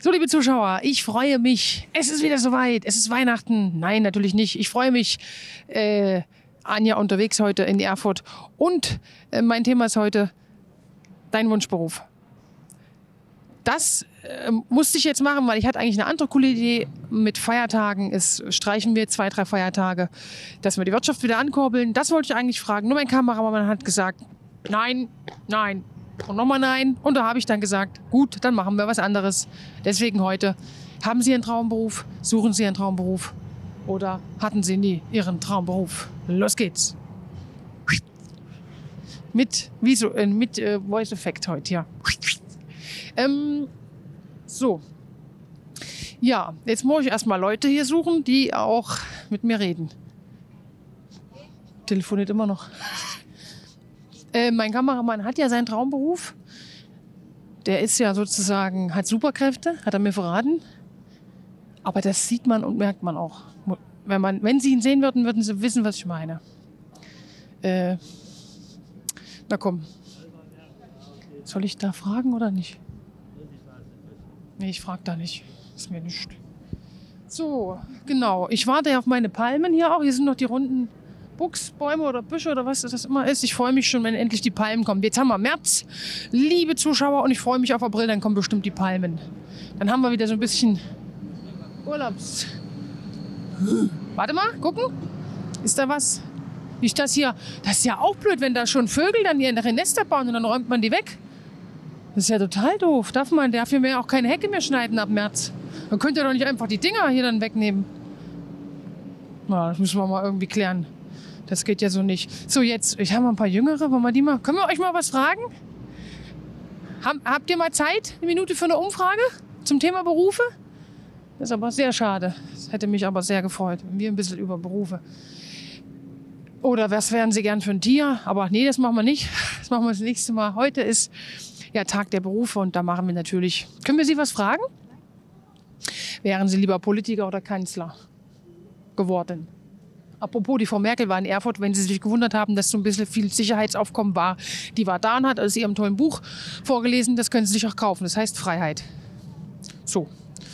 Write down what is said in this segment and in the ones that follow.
So, liebe Zuschauer, ich freue mich. Es ist wieder soweit. Es ist Weihnachten. Nein, natürlich nicht. Ich freue mich. Anja unterwegs heute in Erfurt. Und mein Thema ist heute dein Wunschberuf. Das musste ich jetzt machen, weil ich hatte eigentlich eine andere coole Idee mit Feiertagen. Streichen wir 2, 3 Feiertage, dass wir die Wirtschaft wieder ankurbeln. Das wollte ich eigentlich fragen. Nur mein Kameramann hat gesagt, nein, nein und nochmal nein. Und da habe ich dann gesagt, gut, dann machen wir was anderes. Deswegen heute, haben Sie einen Traumberuf? Suchen Sie einen Traumberuf? Oder hatten Sie nie Ihren Traumberuf? Los geht's. Mit Voice-Effekt heute, ja. So. Ja, jetzt muss ich erstmal Leute hier suchen, die auch mit mir reden. Telefoniert immer noch. Mein Kameramann hat ja seinen Traumberuf. Der ist ja sozusagen, hat Superkräfte, hat er mir verraten. Aber das sieht man und merkt man auch. Wenn Sie ihn sehen würden, würden Sie wissen, was ich meine. Na komm. Soll ich da fragen oder nicht? Nee, ich frage da nicht. Ist mir nicht. So, genau. Ich warte ja auf meine Palmen hier auch. Hier sind noch die runden Buchsbäume oder Büsche oder was das immer ist. Ich freue mich schon, wenn endlich die Palmen kommen. Jetzt haben wir März, liebe Zuschauer, und ich freue mich auf April, dann kommen bestimmt die Palmen. Dann haben wir wieder so ein bisschen Urlaubs... Warte mal, gucken. Ist da was? Ist das hier? Das ist ja auch blöd, wenn da schon Vögel dann ihre Nester bauen und dann räumt man die weg. Das ist ja total doof. Darf hier mehr auch keine Hecke mehr schneiden ab März. Man könnte ja doch nicht einfach die Dinger hier dann wegnehmen. Na, das müssen wir mal irgendwie klären. Das geht ja so nicht. So, jetzt, ich habe mal ein paar Jüngere. Wollen wir die mal? Können wir euch mal was fragen? Habt ihr mal Zeit? Eine Minute für eine Umfrage zum Thema Berufe? Das ist aber sehr schade. Das hätte mich aber sehr gefreut, wenn wir ein bisschen über Berufe. Oder was wären Sie gern für ein Tier? Aber nee, das machen wir nicht. Das machen wir das nächste Mal. Heute ist ja Tag der Berufe und da machen wir natürlich... Können wir Sie was fragen? Wären Sie lieber Politiker oder Kanzler geworden? Apropos, die Frau Merkel war in Erfurt, wenn Sie sich gewundert haben, dass so ein bisschen viel Sicherheitsaufkommen war. Die war da und hat aus ihrem tollen Buch vorgelesen. Das können Sie sich auch kaufen. Das heißt Freiheit. So.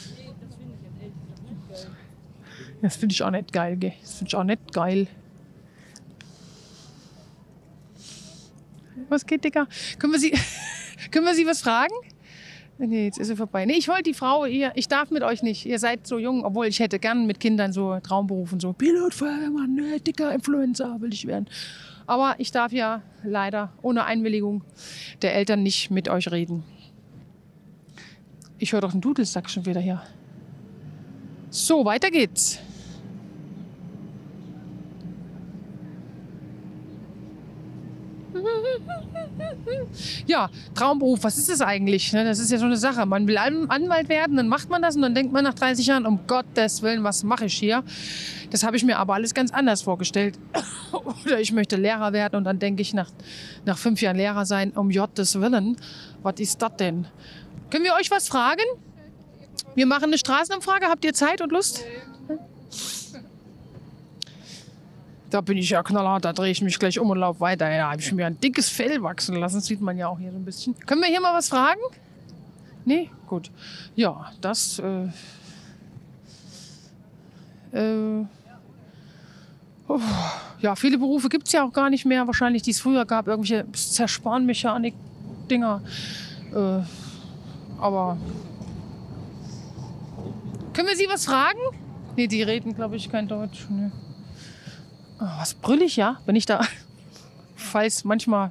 Das finde ich auch nicht geil, gell? Das finde ich auch nicht geil. Was geht, Digga? Können wir Sie was fragen? Nee, jetzt ist sie vorbei. Nee, ich wollte die Frau, ich darf mit euch nicht. Ihr seid so jung, obwohl ich hätte gern mit Kindern so Traumberufen, so Pilot, Feuerwehrmann, ne, dicker Influencer will ich werden. Aber ich darf ja leider ohne Einwilligung der Eltern nicht mit euch reden. Ich höre doch einen Dudelsack schon wieder hier. So, weiter geht's. Ja, Traumberuf, was ist das eigentlich? Das ist ja so eine Sache. Man will Anwalt werden, dann macht man das und dann denkt man nach 30 Jahren, um Gottes Willen, was mache ich hier? Das habe ich mir aber alles ganz anders vorgestellt. Oder ich möchte Lehrer werden und dann denke ich nach 5 Jahren Lehrer sein, um Gottes Willen, was ist das denn? Können wir euch was fragen? Wir machen eine Straßenumfrage. Habt ihr Zeit und Lust? Da bin ich ja knallhart, da drehe ich mich gleich um und laufe weiter. Ja, habe ich mir ein dickes Fell wachsen lassen, sieht man ja auch hier so ein bisschen. Können wir hier mal was fragen? Nee? Gut. Ja, das... ja, viele Berufe gibt es ja auch gar nicht mehr, wahrscheinlich, die es früher gab. Irgendwelche Zersparenmechanik-Dinger. Aber... Können wir Sie was fragen? Nee, die reden, glaube ich, kein Deutsch. Nee. Oh, was brüll ich, ja? Wenn ich da... Falls manchmal...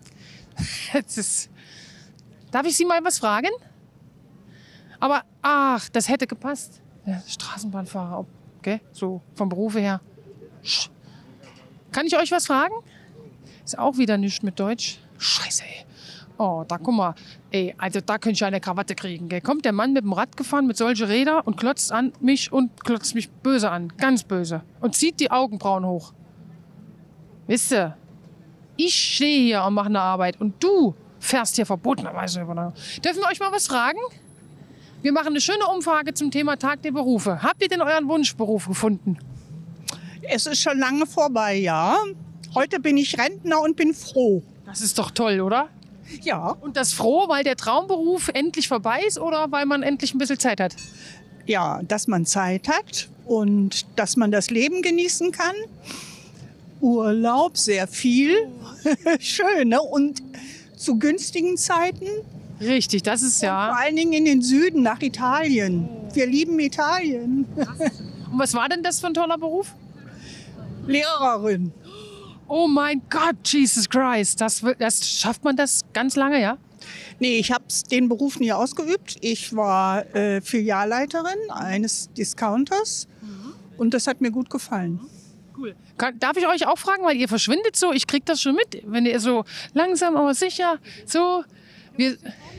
Darf ich Sie mal was fragen? Aber, ach, das hätte gepasst. Ja, Straßenbahnfahrer, okay? So vom Berufe her. Kann ich euch was fragen? Ist auch wieder nichts mit Deutsch. Scheiße, ey. Oh, da guck mal. Ey, also da könnte ich eine Krawatte kriegen. Gell? Kommt der Mann mit dem Rad gefahren mit solchen Rädern und klotzt mich böse an. Ganz böse. Und zieht die Augenbrauen hoch. Wisst ihr? Ich stehe hier und mache eine Arbeit und du fährst hier verbotenerweise über. Dürfen wir euch mal was fragen? Wir machen eine schöne Umfrage zum Thema Tag der Berufe. Habt ihr denn euren Wunschberuf gefunden? Es ist schon lange vorbei, ja. Heute bin ich Rentner und bin froh. Das ist doch toll, oder? Ja, Und das froh, weil der Traumberuf endlich vorbei ist oder weil man endlich ein bisschen Zeit hat? ja, dass man Zeit hat und dass man das Leben genießen kann. Urlaub, sehr viel. Schön, ne? Und zu günstigen Zeiten. Richtig, das ist Vor ja. allen Dingen in den Süden, nach Italien. Wir lieben Italien. Und was war denn das für ein toller Beruf? Lehrerin. Oh mein Gott, Jesus Christ. Das schafft man das ganz lange, ja? Nee, ich habe den Beruf nie ausgeübt. Ich war Filialleiterin eines Discounters und das hat mir gut gefallen. Cool. Darf ich euch auch fragen, weil ihr verschwindet so, ich krieg das schon mit, wenn ihr so langsam, aber sicher, so. Wir,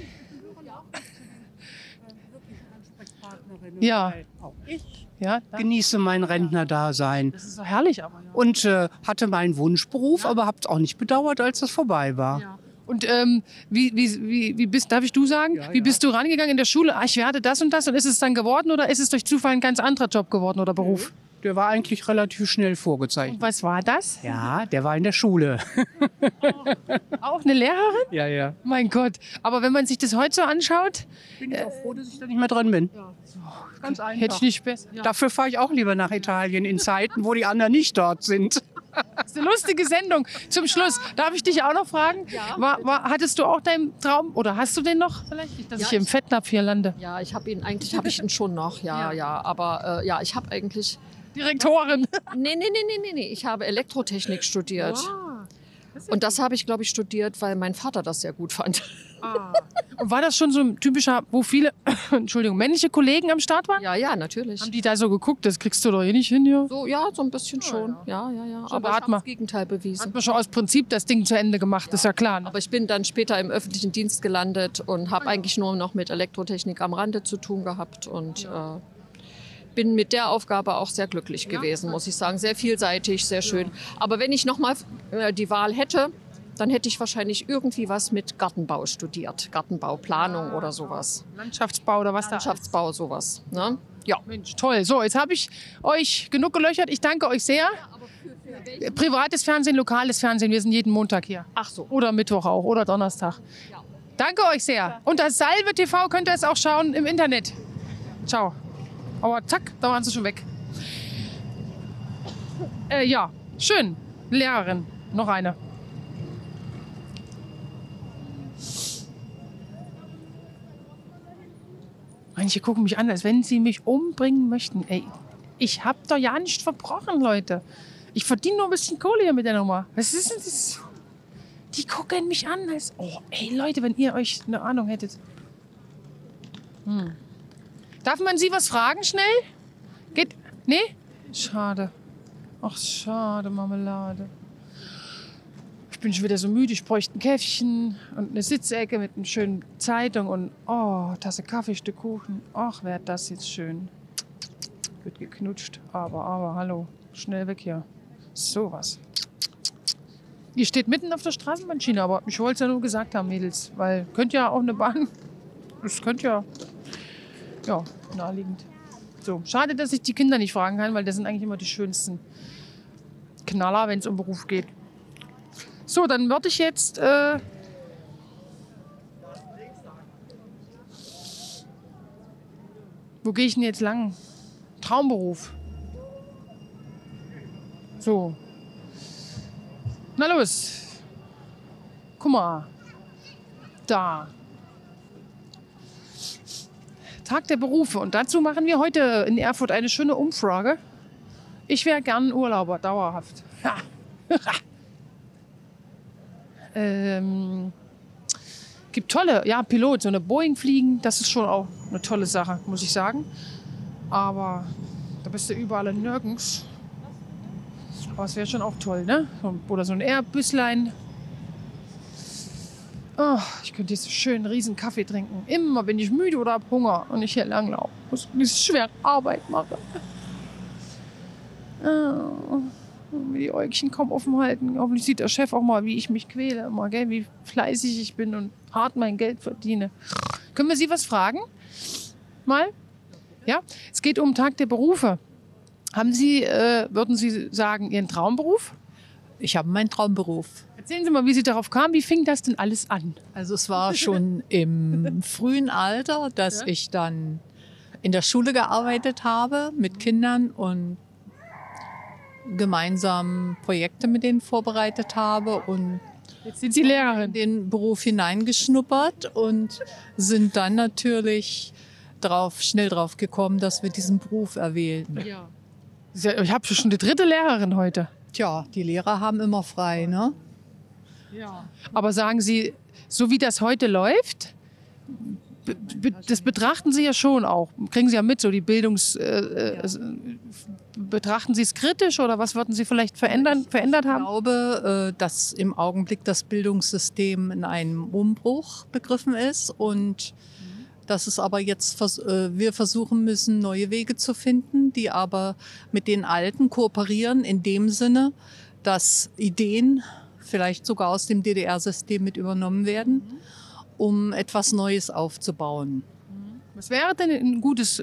ja. Auch ich Ja, genieße mein Rentnerdasein das ist so herrlich, aber. Ja. und hatte meinen Wunschberuf, aber habe es auch nicht bedauert, als das vorbei war. Ja. Und wie bist, darf ich du sagen, Ja, wie ja. bist du rangegangen in der Schule? Ich werde das und ist es dann geworden oder ist es durch Zufall ein ganz anderer Job geworden oder Beruf? Der war eigentlich relativ schnell vorgezeichnet. Und was war das? Ja, der war in der Schule. Auch eine Lehrerin? Ja, ja. Mein Gott. Aber wenn man sich das heute so anschaut, Bin ich auch froh, dass ich da nicht mehr dran bin. Ganz hätte einfach. ich nicht besser. Dafür fahre ich auch lieber nach Italien in Zeiten, wo die anderen nicht dort sind. Das ist eine lustige Sendung. Zum Schluss, darf ich dich auch noch fragen? Ja. Hattest du auch deinen Traum oder hast du den noch vielleicht? Nicht, dass Ja, ich hier im Fettnapf hier lande. Ja, ich habe ihn eigentlich, habe ich ihn schon noch, ja. Aber ja, ich habe eigentlich, Direktorin. nee, ich habe Elektrotechnik studiert. Und das habe ich, glaube ich, studiert, weil mein Vater das sehr gut fand. Und war das schon so ein typischer, wo viele, Entschuldigung, männliche Kollegen am Start waren? Ja, natürlich. Haben die da so geguckt, das kriegst du doch eh nicht hin hier? So, ja, so ein bisschen schon. Ja. So, Aber da ich hat man- habe das Gegenteil bewiesen. Hat man schon aus Prinzip das Ding zu Ende gemacht, ist ja klar. Ne? Aber ich bin dann später im öffentlichen Dienst gelandet und habe eigentlich nur noch mit Elektrotechnik am Rande zu tun gehabt und bin mit der Aufgabe auch sehr glücklich gewesen, muss ich sagen. Sehr vielseitig, sehr schön. Aber wenn ich nochmal die Wahl hätte, dann hätte ich wahrscheinlich irgendwie was mit Gartenbau studiert. Gartenbauplanung oder sowas. Landschaftsbau oder was da Landschaftsbau, sowas. Ne? Ja. Mensch, toll. So, jetzt habe ich euch genug gelöchert. Ich danke euch sehr. Privates Fernsehen, lokales Fernsehen. Wir sind jeden Montag hier. Ach so. Oder Mittwoch auch. Oder Donnerstag. Danke euch sehr. Und das Salve TV könnt ihr es auch schauen im Internet. Ciao. Aber zack, da waren sie schon weg. Ja, schön. Lehrerin. Noch eine. Manche gucken mich an, als wenn sie mich umbringen möchten. Ey, ich hab doch ja nicht verbrochen, Leute. Ich verdiene nur ein bisschen Kohle hier mit der Nummer. Was ist denn das? Die gucken mich an, als... Oh, ey, Leute, wenn ihr euch eine Ahnung hättet. Darf man Sie was fragen, schnell? Geht... Nee? Schade. Ach, schade, Marmelade. Ich bin schon wieder so müde. Ich bräuchte ein Käffchen und eine Sitzecke mit einer schönen Zeitung und Tasse Kaffee, Stück Kuchen. Ach, wäre das jetzt schön. Wird geknutscht. Aber, hallo. Schnell weg hier. Sowas. Die steht mitten auf der Straßenbahnschiene, aber ich wollte es ja nur gesagt haben, Mädels. Weil könnte ja auch eine Bahn... Es könnte ja... Ja, naheliegend. So, schade, dass ich die Kinder nicht fragen kann, weil das sind eigentlich immer die schönsten Knaller, wenn es um Beruf geht. So, dann würde ich jetzt wo gehe ich denn jetzt lang? Traumberuf. So. Na los. Guck mal. Da. Tag der Berufe. Und dazu machen wir heute in Erfurt eine schöne Umfrage. Ich wäre gern Urlauber, dauerhaft. Ha. Gibt tolle, ja, Pilot, so eine Boeing fliegen, das ist schon auch eine tolle Sache, muss ich sagen. Aber da bist du überall und nirgends. Aber es wäre schon auch toll, ne? Oder so ein Airbuslein. Oh, ich könnte jetzt so schön einen riesen Kaffee trinken. Immer bin ich müde oder habe Hunger und ich hier langlaufe. Muss diese schwere Arbeit machen. Oh. Die Äugchen kaum offen halten. Hoffentlich sieht der Chef auch mal, wie ich mich quäle, immer, gell? Wie fleißig ich bin und hart mein Geld verdiene. Können wir Sie was fragen? Mal? Ja? Es geht um Tag der Berufe. Haben Sie, würden Sie sagen, Ihren Traumberuf? Ich habe meinen Traumberuf. Erzählen Sie mal, wie Sie darauf kamen. Wie fing das denn alles an? Also es war schon im frühen Alter, dass ich dann in der Schule gearbeitet habe mit Kindern und gemeinsam Projekte mit denen vorbereitet habe und Jetzt sind Sie Lehrerin. in den Beruf hineingeschnuppert und sind dann natürlich schnell drauf gekommen, dass wir diesen Beruf erwählten. Ja. Ich habe schon die 3. Lehrerin heute. Tja, die Lehrer haben immer frei, ne? Ja. Aber sagen Sie, so wie das heute läuft, das betrachten Sie ja schon auch. Kriegen Sie ja mit, so die betrachten Sie es kritisch oder was würden Sie vielleicht verändert Ich haben? glaube, dass im Augenblick das Bildungssystem in einem Umbruch begriffen ist und dass es aber jetzt wir versuchen müssen, neue Wege zu finden, die aber mit den alten kooperieren in dem Sinne, dass Ideen vielleicht sogar aus dem DDR-System mit übernommen werden, um etwas Neues aufzubauen. Was wäre denn ein gutes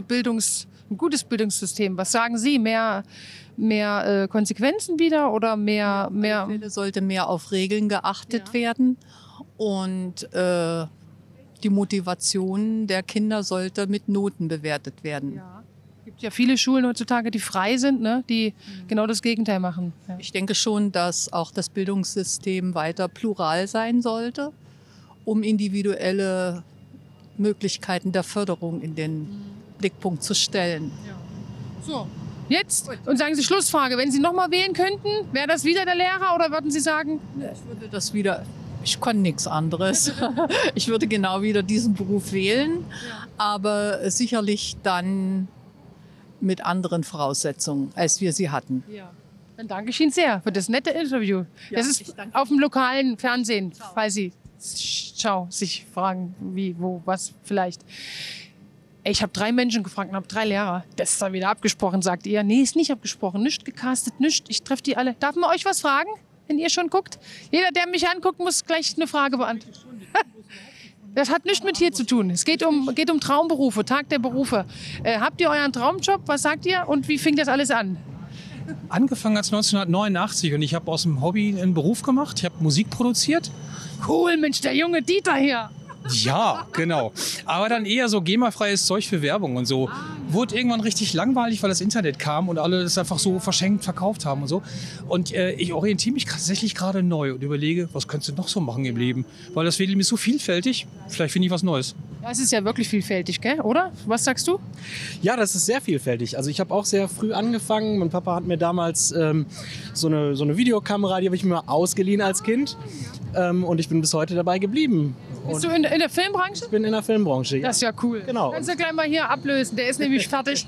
Bildungssystem? Was sagen Sie? Mehr Konsequenzen wieder oder mehr? Es sollte mehr auf Regeln geachtet werden und die Motivation der Kinder sollte mit Noten bewertet werden. Ja. Es gibt ja viele Schulen heutzutage, die frei sind, ne? Die genau das Gegenteil machen. Ja. Ich denke schon, dass auch das Bildungssystem weiter plural sein sollte, um individuelle Möglichkeiten der Förderung in den Blickpunkt zu stellen. So, jetzt und sagen Sie Schlussfrage. Wenn Sie nochmal wählen könnten, wäre das wieder der Lehrer oder würden Sie sagen? Ich kann nichts anderes. Ich würde genau wieder diesen Beruf wählen, aber sicherlich dann mit anderen Voraussetzungen, als wir sie hatten. Ja. Dann danke ich Ihnen sehr für das nette Interview. Ja, das ist auf dem lokalen Fernsehen, falls Sie sich fragen, wie, wo, was vielleicht. Ich habe 3 Menschen gefragt und habe 3 Lehrer. Das ist dann wieder abgesprochen, sagt ihr. Nee, ist nicht abgesprochen. Nicht gecastet, nicht. Ich treffe die alle. Darf man euch was fragen, wenn ihr schon guckt? Jeder, der mich anguckt, muss gleich eine Frage beantworten. Das hat nichts mit hier zu tun. Es geht um Traumberufe, Tag der Berufe. Habt ihr euren Traumjob? Was sagt ihr? Und wie fing das alles an? Angefangen als 1989 und ich habe aus dem Hobby einen Beruf gemacht. Ich habe Musik produziert. Cool, Mensch, der junge Dieter hier. Ja, genau. Aber dann eher so GEMA-freies Zeug für Werbung und so. Wurde irgendwann richtig langweilig, weil das Internet kam und alle das einfach so verschenkt verkauft haben und so. Und ich orientiere mich tatsächlich gerade neu und überlege, was könntest du noch so machen im Leben? Weil das Leben ist so vielfältig, vielleicht finde ich was Neues. Ja, es ist ja wirklich vielfältig, gell? Oder? Was sagst du? Ja, das ist sehr vielfältig. Also ich habe auch sehr früh angefangen. Mein Papa hat mir damals so eine Videokamera, die habe ich mir ausgeliehen als Kind. Und ich bin bis heute dabei geblieben. Bist du in der Filmbranche? Ich bin in der Filmbranche. Das ist ja cool. Genau. Kannst du gleich mal hier ablösen, der ist nämlich fertig.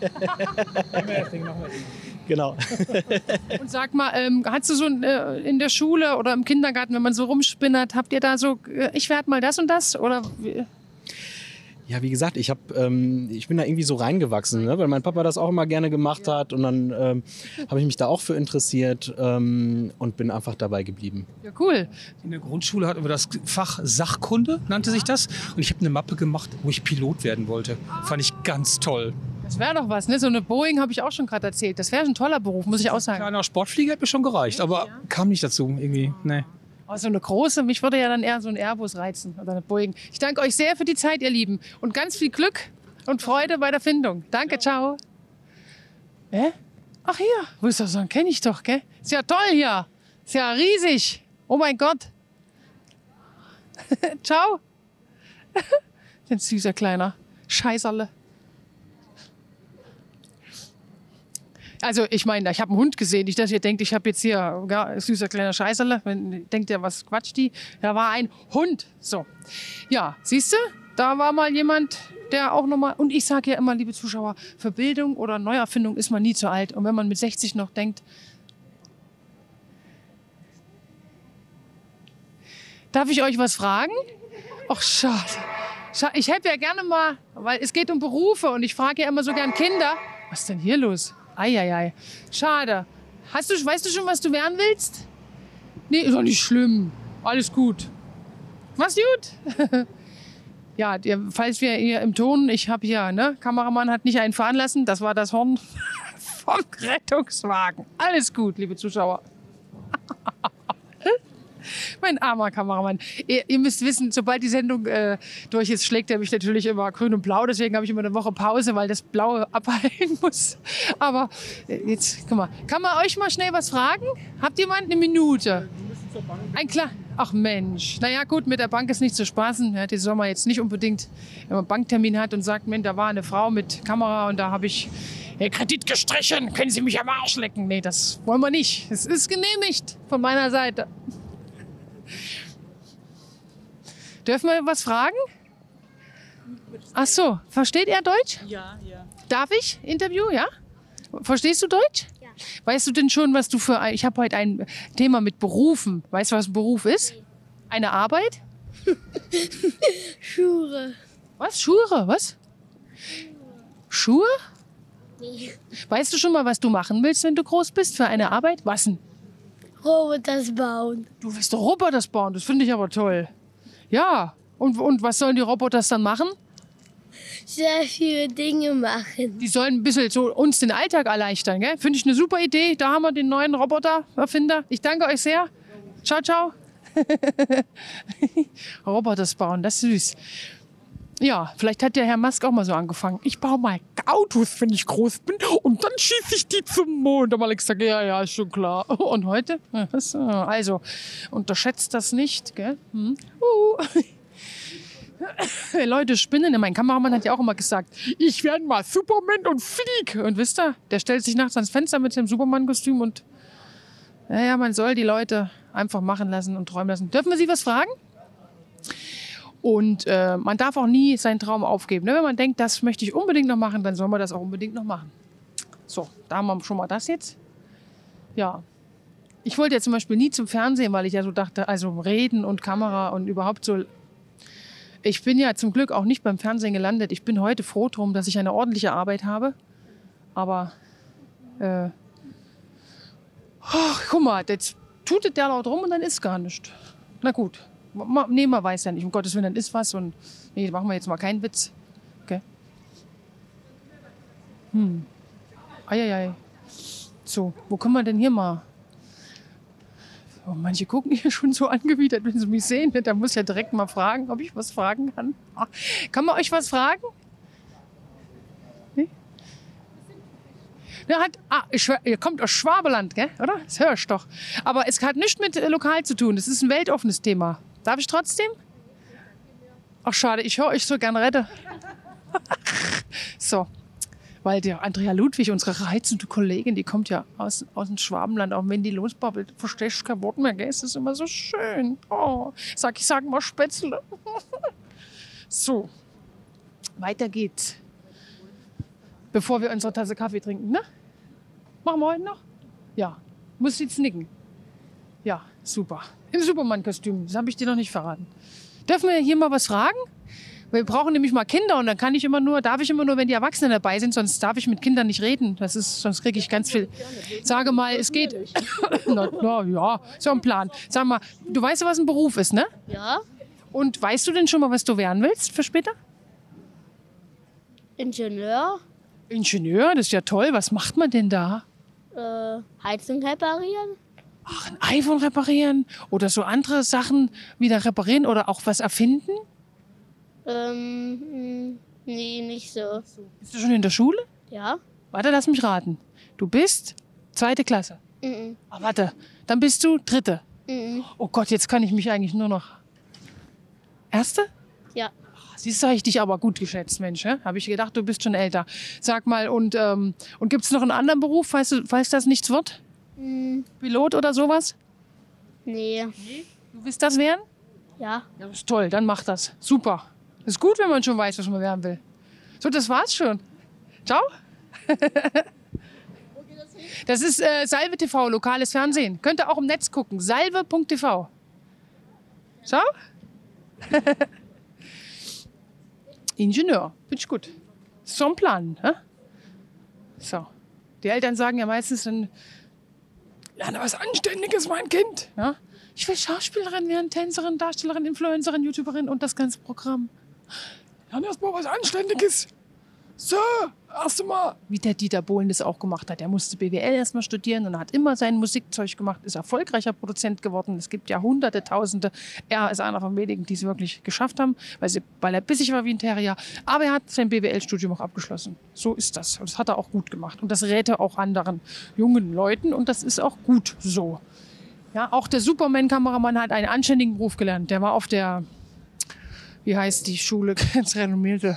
Genau. Und sag mal, hast du so in der Schule oder im Kindergarten, wenn man so rumspinnert, habt ihr da so, ich werde mal das und das? Oder Ja, wie gesagt, ich bin da irgendwie so reingewachsen, ne? Weil mein Papa das auch immer gerne gemacht hat. Und dann habe ich mich da auch für interessiert und bin einfach dabei geblieben. Ja, cool. In der Grundschule hatten wir das Fach Sachkunde, nannte sich das. Und ich habe eine Mappe gemacht, wo ich Pilot werden wollte. Fand ich ganz toll. Das wäre doch was, ne? So eine Boeing habe ich auch schon gerade erzählt. Das wäre ein toller Beruf, muss ich auch sagen. Kleiner Sportflieger hat mir schon gereicht, aber kam nicht dazu irgendwie. Nee. Oh, so eine große, mich würde ja dann eher so ein Airbus reizen oder eine Boeing. Ich danke euch sehr für die Zeit, ihr Lieben. Und ganz viel Glück und Freude bei der Findung. Danke, ciao. Ach hier, wo ist das? Kenne ich doch, gell? Ist ja toll hier. Ist ja riesig. Oh mein Gott. Ciao. Ein süßer kleiner Scheißerle. Also ich meine, ich habe einen Hund gesehen, nicht, dass ihr denkt, ich habe jetzt hier süßer kleiner Scheißerle. Denkt ihr, was quatscht die? Da war ein Hund. So, ja, siehst du, da war mal jemand, der auch nochmal, und ich sage ja immer, liebe Zuschauer, für Bildung oder Neuerfindung ist man nie zu alt. Und wenn man mit 60 noch denkt, darf ich euch was fragen? Ach, schade. Ich hätte ja gerne mal, weil es geht um Berufe und ich frage ja immer so gern Kinder. Was ist denn hier los? Eieiei. Schade. Weißt du schon, was du werden willst? Nee, ist doch nicht schlimm. Alles gut. Mach's gut. Ja, falls wir hier im Ton, ich habe hier, ne, Kameramann hat nicht einen fahren lassen. Das war das Horn vom Rettungswagen. Alles gut, liebe Zuschauer. Mein armer Kameramann. Ihr müsst wissen, sobald die Sendung durch ist, schlägt er mich natürlich immer grün und blau. Deswegen habe ich immer eine Woche Pause, weil das Blaue abheilen muss. Aber jetzt, guck mal. Kann man euch mal schnell was fragen? Habt jemand eine Minute? Ein klar. Ach Mensch. Naja gut, mit der Bank ist nicht zu spaßen. Ja, die soll man jetzt nicht unbedingt, wenn man einen Banktermin hat und sagt, Mensch, da war eine Frau mit Kamera und da habe ich Kredit gestrichen. Können Sie mich am Arsch lecken? Nee, das wollen wir nicht. Es ist genehmigt von meiner Seite. Dürfen wir was fragen? Ach so, versteht er Deutsch? Ja, ja. Darf ich Interview, ja? Verstehst du Deutsch? Ja. Weißt du denn schon, was du für ein... Ich habe heute ein Thema mit Berufen. Weißt du, was ein Beruf ist? Eine Arbeit? Schuhe. Was? Schuhe? Was? Schuhe? Nee. Weißt du schon mal, was du machen willst, wenn du groß bist für eine Arbeit? Was denn? Roboters bauen. Du willst doch Roboter bauen, das finde ich aber toll. Ja, und was sollen die Roboter dann machen? Sehr viele Dinge machen. Die sollen ein bisschen so uns den Alltag erleichtern, gell? Finde ich eine super Idee. Da haben wir den neuen Roboter-Erfinder. Ich danke euch sehr. Ciao, ciao. Roboter bauen, das ist süß. Ja, vielleicht hat der Herr Musk auch mal so angefangen. Ich baue mal Autos, wenn ich groß bin, und dann schieße ich die zum Mond. Aber Alex sagt, ja, ist schon klar. Und heute? Also, unterschätzt das nicht, gell? Leute spinnen. Mein Kameramann hat ja auch immer gesagt, ich werde mal Superman und flieg. Und wisst ihr, der stellt sich nachts ans Fenster mit dem Superman-Kostüm und naja, man soll die Leute einfach machen lassen und träumen lassen. Dürfen wir Sie was fragen? Und man darf auch nie seinen Traum aufgeben. Ne? Wenn man denkt, das möchte ich unbedingt noch machen, dann soll man das auch unbedingt noch machen. So, da haben wir schon mal das jetzt. Ja, ich wollte ja zum Beispiel nie zum Fernsehen, weil ich ja so dachte, also Reden und Kamera und überhaupt so. Ich bin ja zum Glück auch nicht beim Fernsehen gelandet. Ich bin heute froh drum, dass ich eine ordentliche Arbeit habe. Aber, guck mal, jetzt tutet der laut rum und dann ist gar nichts. Na gut. Nee, man weiß ja nicht. Um Gottes Willen, dann ist was. Und nee, machen wir jetzt mal keinen Witz. Okay. Eieiei. So, wo können wir denn hier mal? Oh, manche gucken hier schon so angewidert, wenn sie mich sehen. Da muss ich ja direkt mal fragen, ob ich was fragen kann. Kann man euch was fragen? Nee? Ihr kommt aus Schwabeland, gell? Oder? Das höre ich doch. Aber es hat nichts mit lokal zu tun. Es ist ein weltoffenes Thema. Darf ich trotzdem? Ach, schade, ich höre euch so gern reden. So, weil der Andrea Ludwig, unsere reizende Kollegin, die kommt ja aus dem Schwabenland, auch wenn die losbabbelt, verstehst du kein Wort mehr, gell? Es ist immer so schön. Oh, ich sag mal Spätzle. So, weiter geht's. Bevor wir unsere Tasse Kaffee trinken, ne? Machen wir heute noch? Ja. Muss jetzt nicken. Ja, super. Im Superman-Kostüm. Das habe ich dir noch nicht verraten. Dürfen wir hier mal was fragen? Wir brauchen nämlich mal Kinder und dann darf ich immer nur, wenn die Erwachsenen dabei sind, sonst darf ich mit Kindern nicht reden. Sonst kriege ich ganz viel. Sage mal, es geht. Na ja, so ein Plan. Sag mal, du weißt, was ein Beruf ist, ne? Ja. Und weißt du denn schon mal, was du werden willst für später? Ingenieur. Ingenieur, das ist ja toll. Was macht man denn da? Heizung reparieren. Ach, ein iPhone reparieren oder so andere Sachen wieder reparieren oder auch was erfinden? Nee, nicht so. Bist du schon in der Schule? Ja. Warte, lass mich raten. Du bist 2. Klasse. Ah, warte, dann bist du 3. Oh Gott, jetzt kann ich mich eigentlich nur noch... 1.? Ja. Siehst du, habe ich dich aber gut geschätzt, Mensch. Habe ich gedacht, du bist schon älter. Sag mal, und gibt es noch einen anderen Beruf, falls das nichts wird? Pilot oder sowas? Nee. Du willst das werden? Ja. Ja, das ist toll, dann mach das. Super. Ist gut, wenn man schon weiß, was man werden will. So, das war's schon. Ciao. Das ist Salve TV, lokales Fernsehen. Könnt ihr auch im Netz gucken. Salve.tv. Ciao. Ingenieur. Finde ich gut. So ein Plan. Hä? So. Die Eltern sagen ja meistens dann, lerne was Anständiges, mein Kind. Ja? Ich will Schauspielerin werden, Tänzerin, Darstellerin, Influencerin, YouTuberin und das ganze Programm. Lerne erst mal was Anständiges. So, erst mal. Wie der Dieter Bohlen das auch gemacht hat. Der musste BWL erstmal studieren und hat immer sein Musikzeug gemacht, ist erfolgreicher Produzent geworden. Es gibt ja Hunderte, Tausende. Er ist einer von wenigen, die es wirklich geschafft haben, weil er bissig war wie ein Terrier. Aber er hat sein BWL-Studium auch abgeschlossen. So ist das. Und das hat er auch gut gemacht. Und das rät er auch anderen jungen Leuten. Und das ist auch gut so. Ja, auch der Superman-Kameramann hat einen anständigen Beruf gelernt. Der war auf der, wie heißt die Schule, ganz renommierte,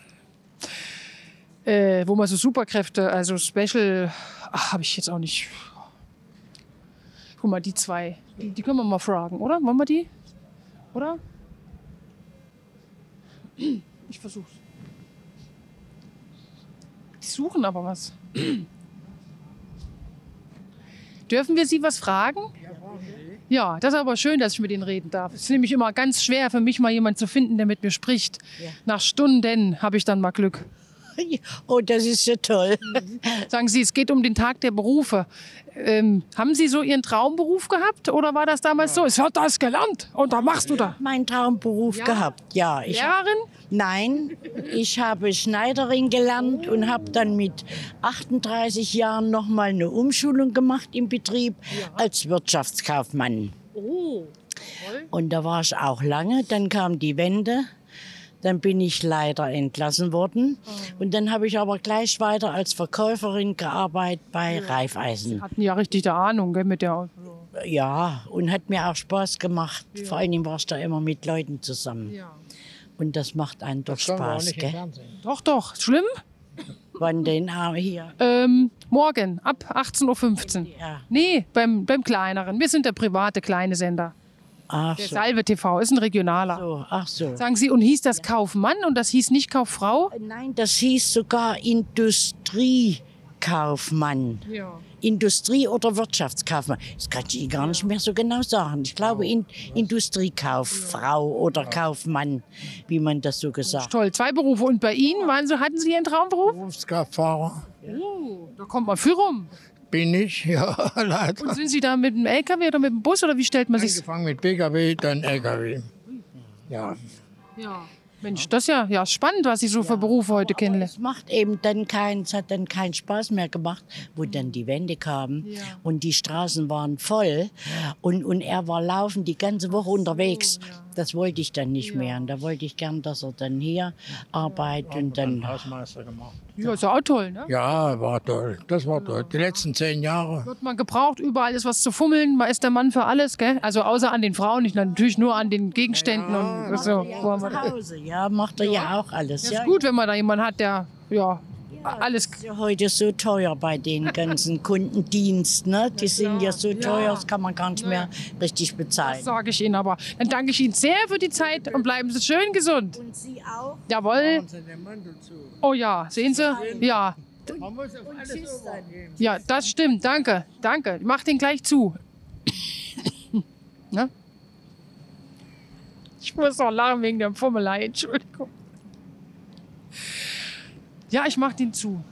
wo man so Superkräfte, also Special, habe ich jetzt auch nicht. Guck mal, die zwei, die können wir mal fragen, oder? Wollen wir die? Oder? Ich versuch's. Die suchen aber was. Dürfen wir Sie was fragen? Ja, das ist aber schön, dass ich mit Ihnen reden darf. Es ist nämlich immer ganz schwer für mich, mal jemanden zu finden, der mit mir spricht. Ja. Nach Stunden habe ich dann mal Glück. Oh, das ist ja toll. Sagen Sie, es geht um den Tag der Berufe. Haben Sie so Ihren Traumberuf gehabt oder war das damals so? Ich habe das gelernt und dann machst du da. Mein Traumberuf gehabt, ja. Lehrerin? Nein, ich habe Schneiderin gelernt und habe dann mit 38 Jahren noch mal eine Umschulung gemacht im Betrieb als Wirtschaftskaufmann. Oh, Und da war ich auch lange. Dann kam die Wende. Dann bin ich leider entlassen worden. Und dann habe ich aber gleich weiter als Verkäuferin gearbeitet bei Raiffeisen. hatten ja richtig eine Ahnung, gell, mit der. Ja, und hat mir auch Spaß gemacht. Vor allen Dingen war ich da immer mit Leuten zusammen. Und das macht einen doch Spaß, gell? Doch, doch. Schlimm? Wann denn hier? Morgen ab 18.15 Uhr. Ja. Nee, beim kleineren. Wir sind der private kleine Sender. Ach Der so. Salve TV ist ein regionaler. So, ach so. Sagen Sie, und hieß das Kaufmann und das hieß nicht Kauffrau? Nein, das hieß sogar Industriekaufmann. Ja. Industrie- oder Wirtschaftskaufmann. Das kann ich Ihnen gar nicht mehr so genau sagen. Ich glaube Industriekauffrau oder Kaufmann, wie man das so gesagt hat. Toll, 2 Berufe. Und bei Ihnen hatten Sie Ihren Traumberuf? Berufskraftfahrer Da kommt man viel rum. bin ich, ja, leider. Und sind Sie da mit dem LKW oder mit dem Bus oder wie stellt man sich? Angefangen mit PKW, dann LKW. Ja. Ja. Mensch, das ist ja spannend, was Sie so für Berufe heute kennenlernen. Es macht eben es hat dann keinen Spaß mehr gemacht, wo dann die Wende kam und die Straßen waren voll und er war laufend die ganze Woche unterwegs. Das wollte ich dann nicht mehr und da wollte ich gern, dass er dann hier arbeitet und dann... Hausmeister gemacht. Ja, ist ja auch toll, ne? Ja, war toll. Das war toll. Die letzten 10 Jahre. Wird man gebraucht, überall ist was zu fummeln. Man ist der Mann für alles, gell? Also außer an den Frauen, nicht natürlich nur an den Gegenständen und so. Zu Hause, ja, macht er ja auch alles. Ja, ist gut, wenn man da jemanden hat, der alles. Das ist ja heute so teuer bei den ganzen Kundendienst, ne? Die sind ja so teuer, das kann man gar nicht mehr richtig bezahlen. Sage ich Ihnen aber. Dann danke ich Ihnen sehr für die Zeit und bleiben Sie schön gesund. Und Sie auch? Jawohl. Oh ja, sehen Sie? Ja. Ja, das stimmt. Danke, danke. Ich mach den gleich zu. Ne? Ich muss auch lachen wegen der Fummelei, Entschuldigung. Ja, ich mach den zu.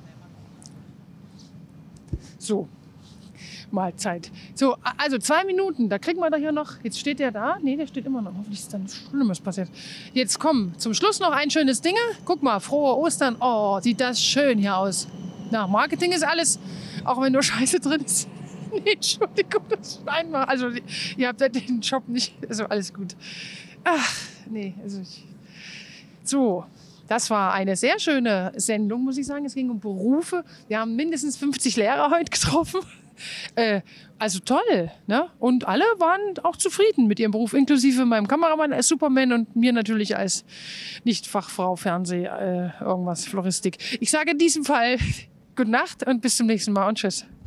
So, Mahlzeit. So, also 2 Minuten, da kriegen wir doch hier noch. Jetzt steht der da? Nee, der steht immer noch. Hoffentlich ist dann nichts Schlimmes passiert. Jetzt komm, zum Schluss noch ein schönes Ding. Guck mal, frohe Ostern. Oh, sieht das schön hier aus. Na, Marketing ist alles, auch wenn nur Scheiße drin ist. Nee, Entschuldigung, das ist einmal. Also, ihr habt ja den Job nicht. Also, alles gut. Ach, nee, also so. Das war eine sehr schöne Sendung, muss ich sagen. Es ging um Berufe. Wir haben mindestens 50 Lehrer heute getroffen. Also toll. Ne? Und alle waren auch zufrieden mit ihrem Beruf, inklusive meinem Kameramann als Superman und mir natürlich als Nicht-Fachfrau Fernseh, irgendwas Floristik. Ich sage in diesem Fall gute Nacht und bis zum nächsten Mal und tschüss.